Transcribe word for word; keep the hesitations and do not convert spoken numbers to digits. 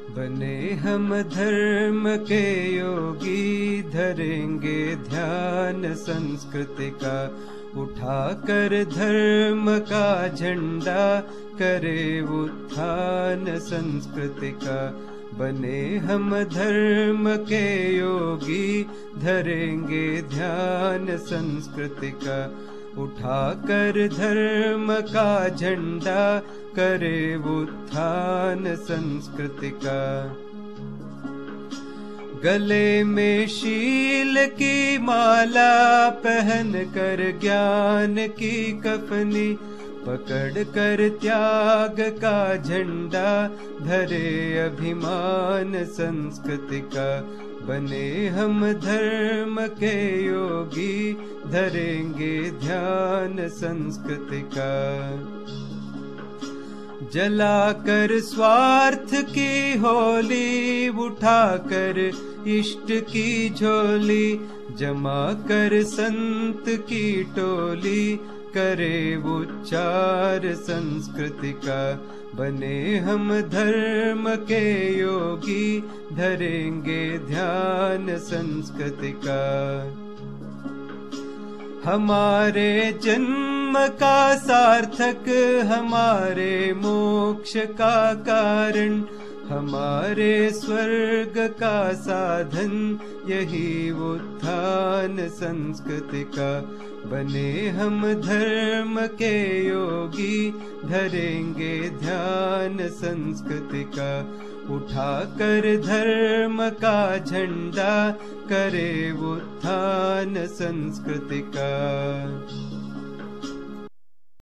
बने हम धर्म के योगी, धरेंगे ध्यान संस्कृति का, उठाकर धर्म का झंडा, करे उत्थान संस्कृति का। बने हम धर्म के योगी, धरेंगे ध्यान संस्कृति का, उठाकर धर्म का झंडा, करे उत्थान संस्कृति का। गले में शील की माला, पहन कर ज्ञान की कफनी, पकड़ कर त्याग का झंडा, धरे अभिमान संस्कृति का। बने हम धर्म के योगी, धरेंगे ध्यान संस्कृति का। जलाकर स्वार्थ की होली, उठाकर इष्ट की झोली, जमा कर संत की टोली, करे उच्चार संस्कृति का। बने हम धर्म के योगी, धरेंगे ध्यान संस्कृति का। हमारे जन्म का सार्थक, हमारे मोक्ष का कारण, हमारे स्वर्ग का साधन, यही उत्थान संस्कृति का। बने हम धर्म के योगी, धरेंगे ध्यान संस्कृति का, उठाकर धर्म का झंडा, करे उत्थान संस्कृति का।